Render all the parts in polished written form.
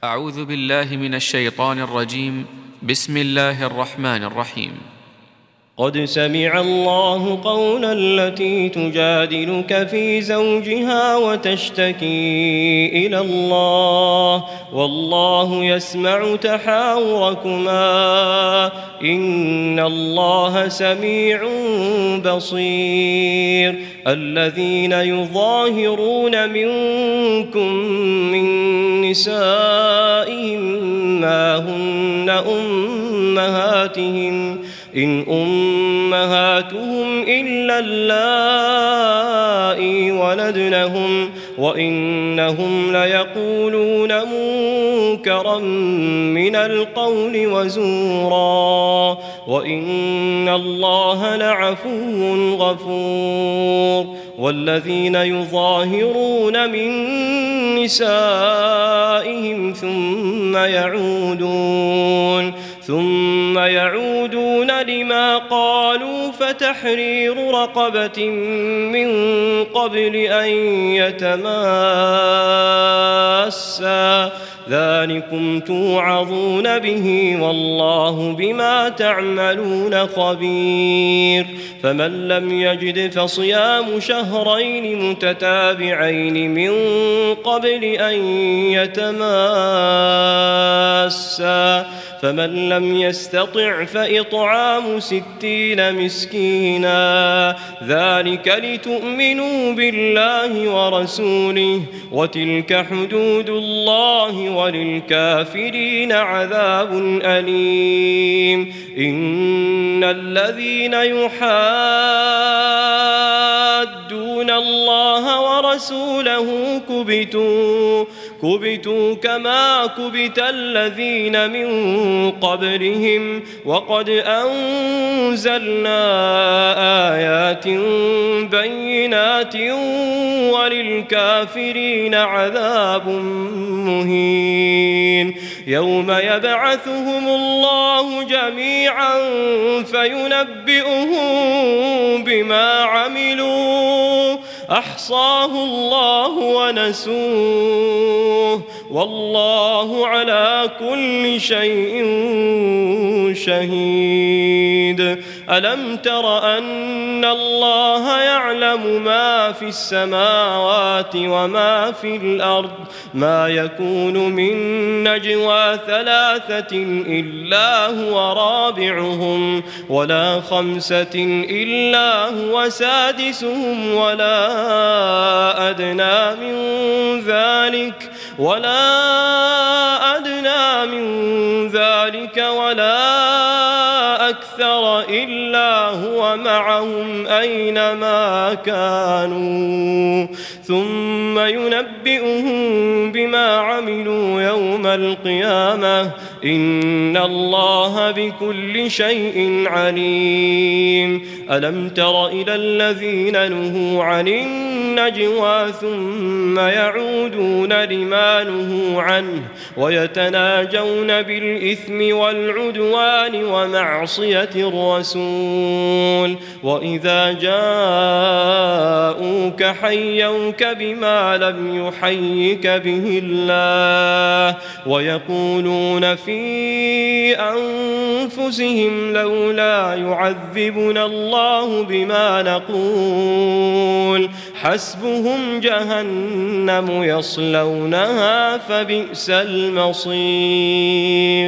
أعوذ بالله من الشيطان الرجيم. بسم الله الرحمن الرحيم. قد سمع الله قول التي تجادلك في زوجها وتشتكي إلى الله والله يسمع تحاوركما إن الله سميع بصير. الذين يظاهرون منكم من نسائهم ما هن أمهاتهم إن أمهاتهم إلا اللائي ولدنهم وإنهم ليقولون منكرا من القول وزورا وإن الله لعفو غفور. والذين يظاهرون من نسائهم ثم يعودون لما قالوا فتحرير رقبة من قبل أن يتماسا ذلكم توعظون به والله بما تعملون خبير. فمن لم يجد فصيام شهرين متتابعين من قبل أن يتماسا فمن لم يستطع فإطعام 60 مسكينا ذلك لتؤمنوا بالله ورسوله وتلك حدود الله وللكافرين عذاب أليم. إن الذين يحادون الله ورسوله كبتوا كما كبت الذين من قبلهم وقد أنزلنا آيات بينات وللكافرين عذاب مهين. يوم يبعثهم الله جميعا فينبئهم بما عملوا أحصاه الله ونسوه والله على كل شيء شهيد. ألم تر أن الله يعلم ما في السماوات وما في الأرض ما يكون من نجوى 3 إلا هو رابعهم ولا 5 إلا هو سادسهم ولا أدنى من ذلك ولا أكثر إلا هو معهم أينما كانوا ثم ينبئهم بما عملوا يوم القيامة إن الله بكل شيء عليم. ألم تر إلى الذين نهوا عن النجوى ثم يعودون لما نهوا عنه ويتناجون بالإثم والعدوان ومعصية الرسول وإذا جاءوك حيوك بما لم يحيك به الله ويقولون في أنفسهم لولا يعذبنا الله بما نقول حسبهم جهنم يصلونها فبئس المصير.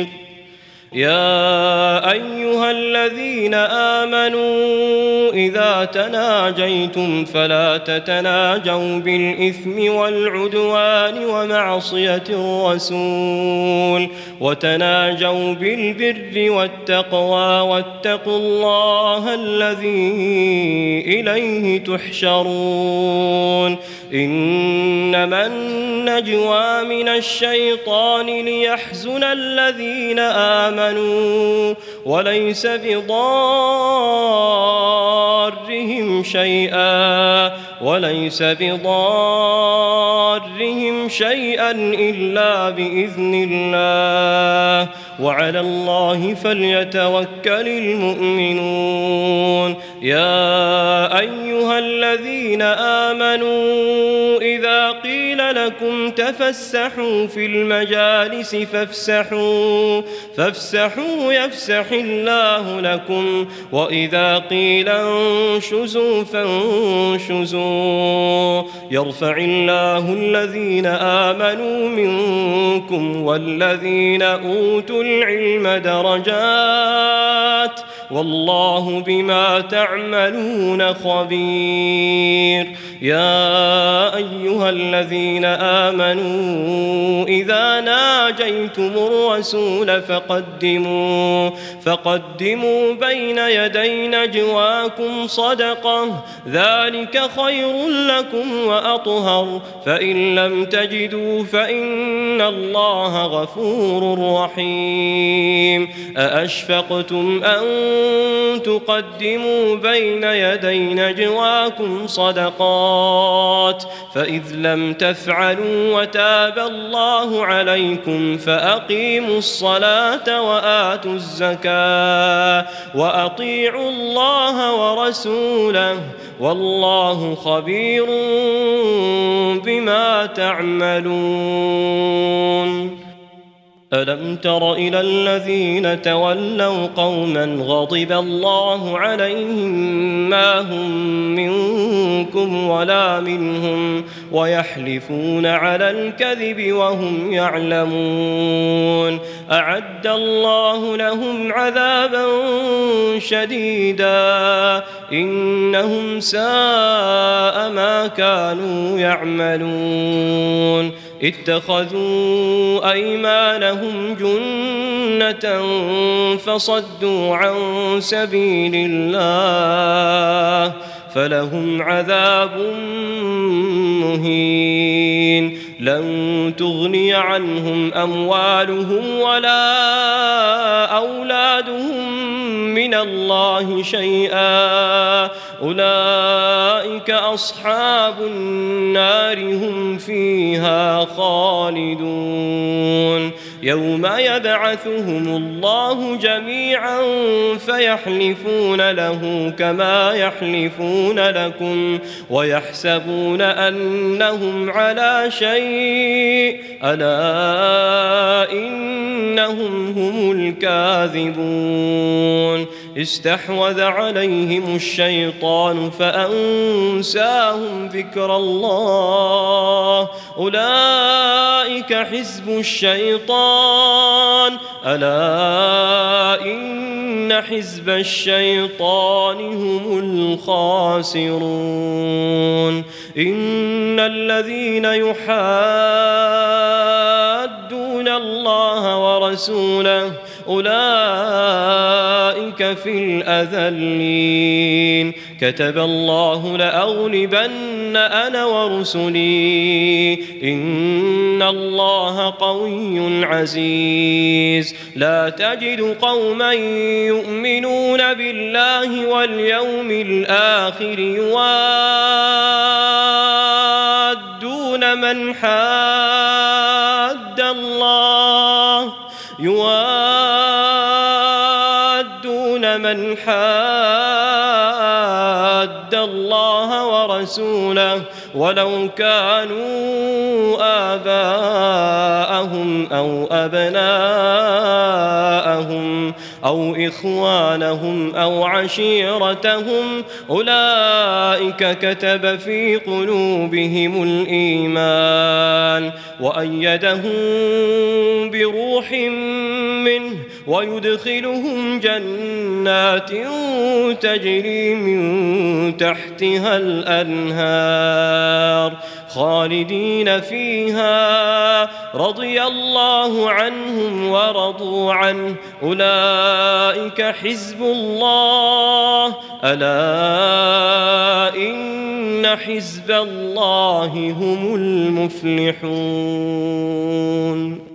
يا أيها الذين آمنوا إذا تناجيتم فلا تتناجوا بالإثم والعدوان ومعصية الرسول وتناجوا بالبر والتقوى واتقوا الله الذي إليه تحشرون. إنما النجوى من الشيطان ليحزن الذين آمنوا وليس بضارهم شيئا إلا بإذن الله وعلى الله فليتوكل المؤمنون. يا أيها الذين آمنوا إذا قيل قيل لكم تفسحوا في المجالس فافسحوا يفسح الله لكم وإذا قيل انشزوا فانشزوا يرفع الله الذين آمنوا منكم والذين أوتوا العلم درجات والله بما تعملون خبير. يا أيها الذين آمنوا إذا ناجيتم الرسول فقدموا بين يدي نجواكم صدقة ذلك خير لكم وأطهر فإن لم تجدوا فإن الله غفور رحيم. أأشفقتم أن تقدموا بين يدي نجواكم صدقات فإذ لم تفعلوا وتاب الله عليكم فأقيموا الصلاة وآتوا الزكاة وأطيعوا الله ورسوله والله خبير بما تعملون. ألم تر إلى الذين تولوا قوما غضب الله عليهم ما هم منكم ولا منهم ويحلفون على الكذب وهم يعلمون أعد الله لهم عذابا شديدا إنهم ساء ما كانوا يعملون اتخذوا أيمانهم جنة فصدوا عن سبيل الله فلهم عذاب مهين لن تغني عنهم أموالهم ولا أولادهم من الله شيئا أولئك أصحاب النار هم فيها خالدون. يوم يبعثهم الله جميعا فيحلفون له كما يحلفون لكم ويحسبون أنهم على شيء ألا إنهم هم الكاذبون. استحوذ عليهم الشيطان فأنساهم ذكر الله أولئك حزب الشيطان ألا إن حزب الشيطان هم الخاسرون. إن الذين يحادون الله ورسوله أولئك في الأذلين كتب الله لأغلبن أنا ورسلي إن الله قوي عزيز. لا تجد قوما يؤمنون بالله واليوم الآخر يوادون من حاد الله ورسوله ولو كانوا آباءهم أو أبناءهم أو إخوانهم أو عشيرتهم أولئك كتب في قلوبهم الإيمان وأيدهم بروح منه ويدخلهم جنات تجري من تحتها الأنهار خالدين فيها رضي الله عنهم ورضوا عنه أولئك حزب الله ألا إن حزب الله هم المفلحون.